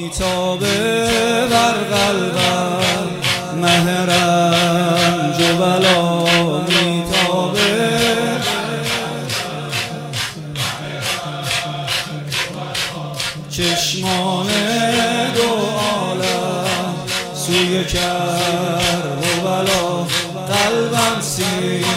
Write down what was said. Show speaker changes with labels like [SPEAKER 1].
[SPEAKER 1] میتابه بر قلبم، مه رنج و بلا میتابه. چشمان دو عالم سوی کرب و بلا، قلبم سینه